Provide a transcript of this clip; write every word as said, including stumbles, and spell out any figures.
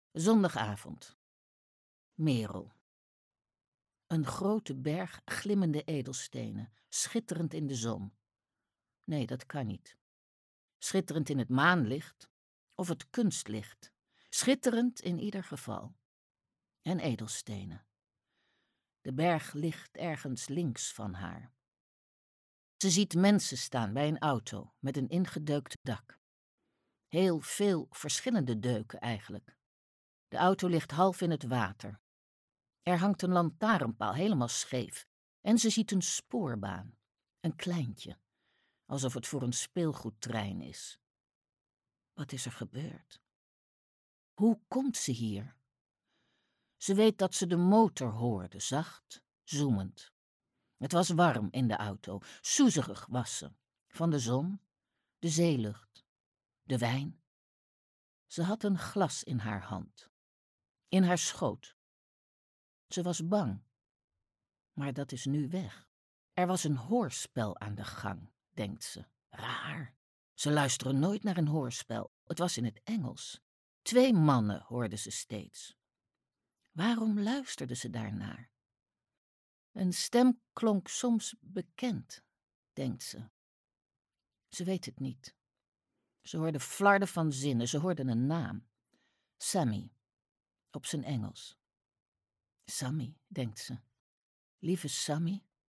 Zondagavond. Merel. Een grote berg glimmende edelstenen, schitterend in de zon. Nee, dat kan niet. Schitterend in het maanlicht of het kunstlicht. Schitterend in ieder geval. En edelstenen. De berg ligt ergens links van haar. Ze ziet mensen staan bij een auto met een ingedeukt dak. Heel veel verschillende deuken eigenlijk. De auto ligt half in het water. Er hangt een lantaarnpaal helemaal scheef en ze ziet een spoorbaan. Een kleintje, alsof het voor een speelgoedtrein is. Wat is er gebeurd? Hoe komt ze hier? Ze weet dat ze de motor hoorde, zacht, zoemend. Het was warm in de auto, soezerig was ze. Van de zon, de zeelucht, de wijn. Ze had een glas in haar hand. In haar schoot. Ze was bang. Maar dat is nu weg. Er was een hoorspel aan de gang, denkt ze. Raar. Ze luisteren nooit naar een hoorspel. Het was in het Engels. Twee mannen hoorde ze steeds. Waarom luisterde ze daarnaar? Een stem klonk soms bekend, denkt ze. Ze weet het niet. Ze hoorde flarden van zinnen, ze hoorde een naam. Sammy, op zijn Engels. Sammy, denkt ze. Lieve Sammy.